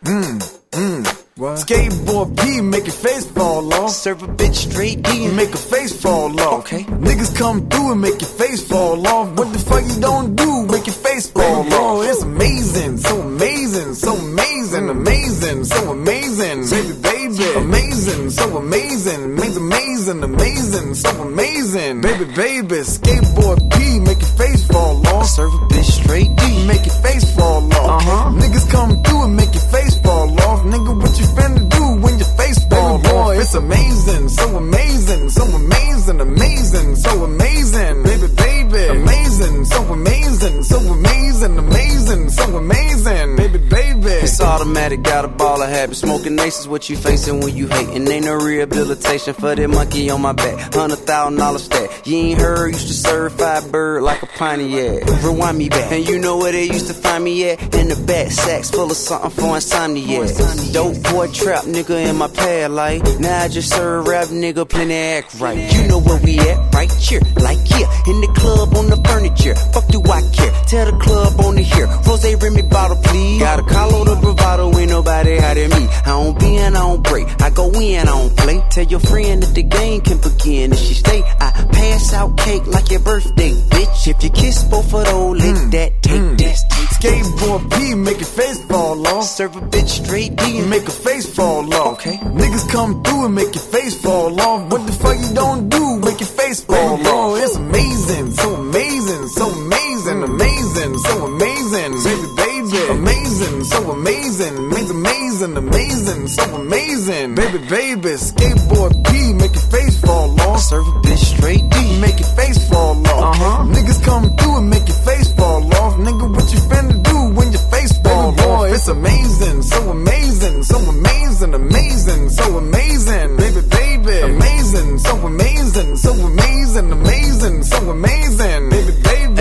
What? Skateboard P, make your face fall off. Serve a bitch straight D and make her face fall off. Okay. Niggas come through and make your face fall off. What the fuck you don't do? Make your face fall off. It's amazing, so amazing, so amazing, amazing, so amazing, baby, amazing, so amazing, amazing, amazing, so amazing, baby, skateboard P, make your face fall off. Serve a bitch straight D, make your face fall off. Niggas come through and make your face fall off. Nigga, what you finna do when your face fall off? It's amazing, so amazing, so amazing, amazing, so amazing, baby, amazing, so amazing, so amazing, amazing, so amazing, baby. It's automatic, got a ball of habit. Smoking aces, what you facing when you hating? Ain't no rehabilitation for that monkey on my back. $100,000 stack. You ain't heard, used to serve five bird like a Pontiac. Rewind me back, and you know where they used to find me at? In the back, sacks full of something for insomnia. Dope boy trap nigga in my pad life. Now I just serve rap nigga, plenty act right. You know where we at, right here, like here. In the club on the furniture, fuck do I care? Tell the club on the here. Rose Remy bottle please. Got a collar the bravado, ain't nobody out of me. I don't bend, I don't break, I go in, I don't play. Tell your friend that the game can begin. If she stay, I pass out cake like your birthday, bitch. If you kiss both of those, lick that, take this. Skateboard P, make your face fall off. Serve a bitch straight D and make her face fall off. Okay. Niggas come through and make your face fall off. What the fuck you don't do? Make your face fall off. It's amazing, so amazing, so amazing, amazing, so amazing, baby, amazing, so amazing, amazing, amazing, so amazing, baby, skateboard P, make your face fall off. Serve a bitch straight D, make your face fall off. Niggas come through and make your face fall off. Nigga, what you finna do when your face fall off? It's amazing, so amazing, so amazing, amazing, so amazing, baby, amazing, so amazing, so amazing, amazing, so amazing, baby.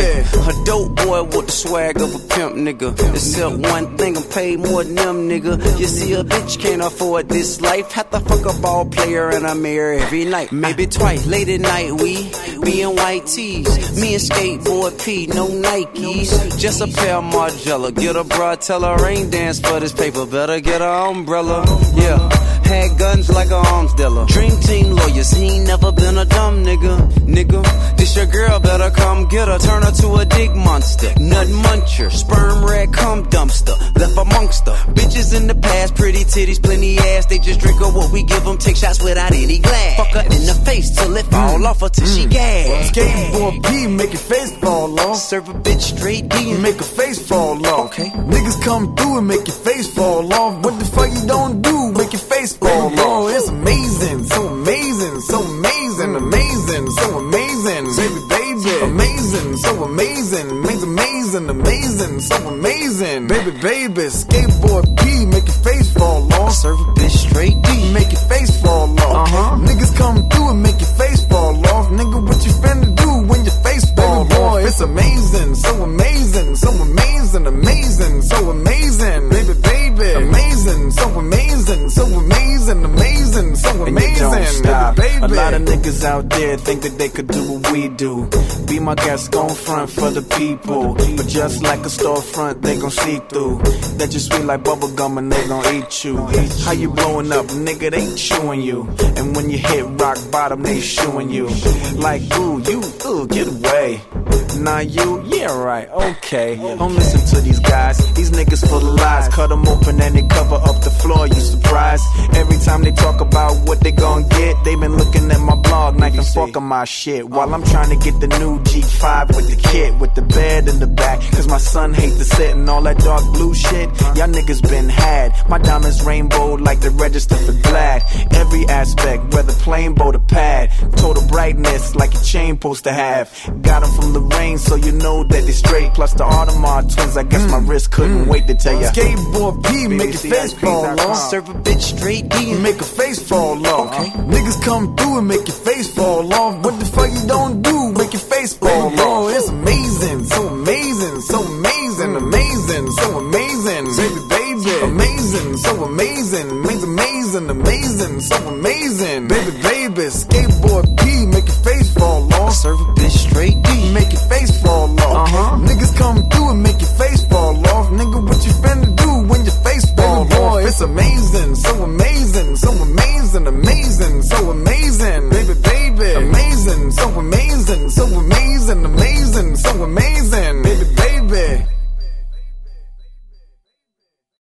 A dope boy with the swag of a pimp, nigga. Except one thing, I'm paid more than them, nigga. You see, a bitch can't afford this life. Have to fuck a ball player and I mirror every night. Maybe twice, late at night, we be in white tees. Me and skateboard P, no Nikes. Just a pair of Margiela. Get a bra, tell her rain dance for this paper. Better get her umbrella. Yeah. Had guns like a arms dealer. Dream team lawyers, he ain't never been a dumb nigga. This your girl, better come get her. Turn her to a dick monster. Nut muncher, sperm rat, cum dumpster. Left amongst her. Bitches in the past, pretty titties, plenty ass. They just drink her what we give them, take shots without any glass. Fuck her in the face till it fall off her till she gas. Skateboard P, make your face fall off. Serve a bitch straight D and make her face fall off. Okay. Niggas come through and make your face fall off. What the fuck you don't do? Make your face fall off. It's amazing, so amazing, so amazing, amazing, so amazing, baby, amazing, so amazing, amazing, amazing, so amazing, baby, skateboard P, make your face fall off. Serve a bitch straight D, make your face fall off. Niggas come through and make your face fall off. Nigga, what you finna do when your face fall off? It's amazing, so amazing, so amazing, amazing, so amazing, baby, amazing, so amazing, so amazing, amazing, so amazing, baby. A lot of niggas out there think that they could do what we do. Be my guest, gon' front for the people. But just like a storefront, they gon' see through. That just sweet like bubblegum and they gon' eat you. How you blowing up, nigga, they chewing you. And when you hit rock bottom, they shooing you. Like, ooh, get away. Nah, you, yeah, right, okay. Don't listen to these guys, these niggas full of lies. Cut them open and they cover up the floor, you surprised? Every time they talk about what they gon' get, they been looking at my blog, knife and fork on my shit. While I'm trying to get the new G5 with the kit, with the bed in the back. Cause my son hate to sit and all that dark blue shit. Y'all niggas been had. My diamonds rainbow like the register for glad. Every aspect, whether plain boat or pad. Total brightness like a chain supposed to have. Got them from the rain so you know that they straight. Plus the Audemars twins, I guess my wrist couldn't wait to tell ya. Skateboard P, make your face fall off. Serve a bitch straight D and make her face fall off. Niggas come through and make your face fall off. What the fuck you don't do? Make your face fall off. It's amazing, so amazing, so amazing, amazing, so amazing, baby, amazing, so amazing, amazing, amazing, so amazing, baby, skateboard P, make your face fall off. Serve a bitch straight D, make your face fall off. Niggas come through and make your face fall off. Nigga, what you finna do when your face fall off? amazing, so amazing, amazing, so amazing, baby, baby, amazing, so amazing, so amazing.